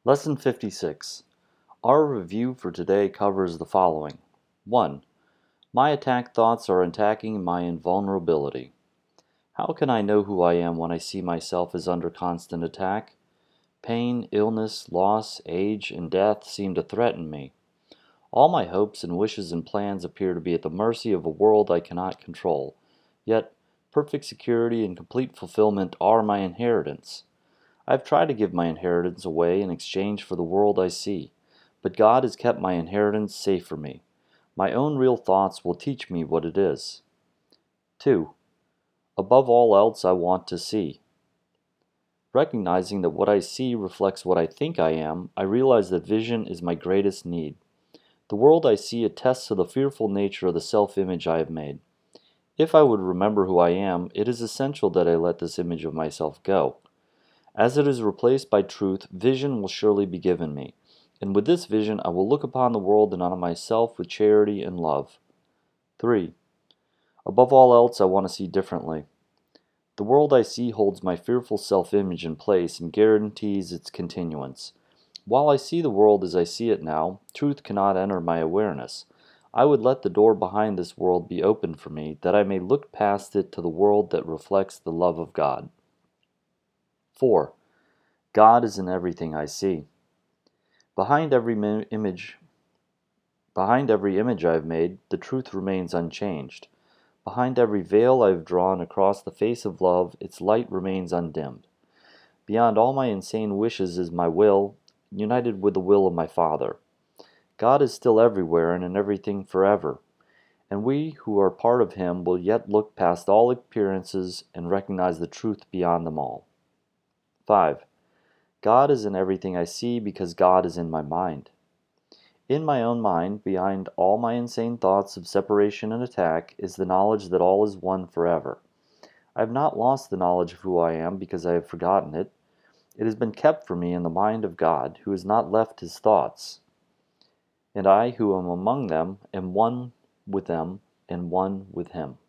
Lesson 56. Our review for today covers the following. 1. My attack thoughts are attacking my invulnerability. How can I know who I am when I see myself as under constant attack? Pain, illness, loss, age, and death seem to threaten me. All my hopes and wishes and plans appear to be at the mercy of a world I cannot control. Yet, perfect security and complete fulfillment are my inheritance. I've tried to give my inheritance away in exchange for the world I see, but God has kept my inheritance safe for me. My own real thoughts will teach me what it is. 2. Above all else, I want to see. Recognizing that what I see reflects what I think I am, I realize that vision is my greatest need. The world I see attests to the fearful nature of the self-image I have made. If I would remember who I am, it is essential that I let this image of myself go. As it is replaced by truth, vision will surely be given me, and with this vision I will look upon the world and on myself with charity and love. 3. Above all else, I want to see differently. The world I see holds my fearful self-image in place and guarantees its continuance. While I see the world as I see it now, truth cannot enter my awareness. I would let the door behind this world be open for me, that I may look past it to the world that reflects the love of God. 4. God is in everything I see. Behind every image I have made, the truth remains unchanged. Behind every veil I have drawn across the face of love, its light remains undimmed. Beyond all my insane wishes is my will, united with the will of my Father. God is still everywhere and in everything forever, and we who are part of Him will yet look past all appearances and recognize the truth beyond them all. 5. God is in everything I see because God is in my mind. In my own mind, behind all my insane thoughts of separation and attack, is the knowledge that all is one forever. I have not lost the knowledge of who I am because I have forgotten it. It has been kept for me in the mind of God, who has not left His thoughts. And I, who am among them, am one with them and one with Him.